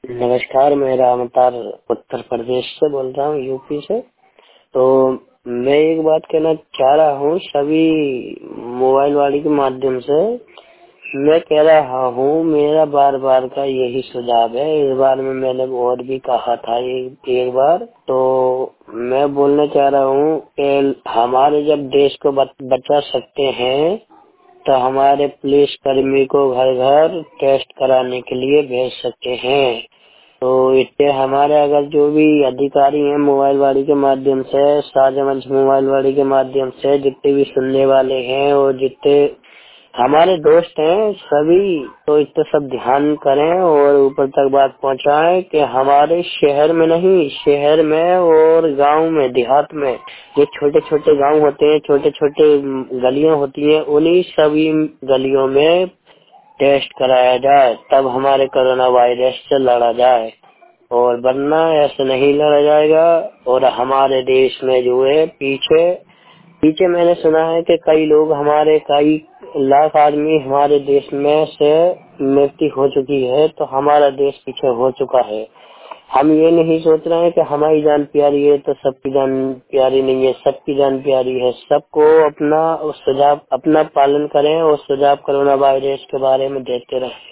नमस्कार, मैं रामतार उत्तर प्रदेश से बोल रहा हूँ, यूपी से। तो मैं एक बात कहना चाह रहा हूँ सभी मोबाइल वाले के माध्यम से। मैं कह रहा हूँ, मेरा बार बार का यही सुझाव है। इस बार में मैंने और भी कहा था एक बार, तो मैं बोलना चाह रहा हूँ कि हमारे जब देश को बचा सकते हैं तो हमारे पुलिस कर्मी को घर घर टेस्ट कराने के लिए भेज सकते हैं। तो इससे हमारे अगर जो भी अधिकारी हैं मोबाइल वाली के माध्यम से, साझा मोबाइल वाली के माध्यम से, जितने भी सुनने वाले हैं और जितने हमारे दोस्त हैं सभी, तो इस पे सब ध्यान करें और ऊपर तक बात पहुंचाएं कि हमारे शहर में नहीं, शहर में और गांव में, देहात में, जो छोटे छोटे गांव होते हैं, छोटे छोटे गलियां होती हैं, उन्हीं सभी गलियों में टेस्ट कराया जाए, तब हमारे कोरोना वायरस से लड़ा जाए। और वरना ऐसे नहीं लड़ा जाएगा। और हमारे देश में जो है पीछे पीछे मैंने सुना है कि कई लोग, हमारे कई लाख आदमी हमारे देश में से मृत्यु हो चुकी है, तो हमारा देश पीछे हो चुका है। हम ये नहीं सोच रहे हैं कि हमारी जान प्यारी है तो सबकी जान प्यारी नहीं है। सबकी जान प्यारी है। सबको अपना सुझाव, अपना पालन करें और सुझाव कोरोना वायरस के बारे में देते रहें।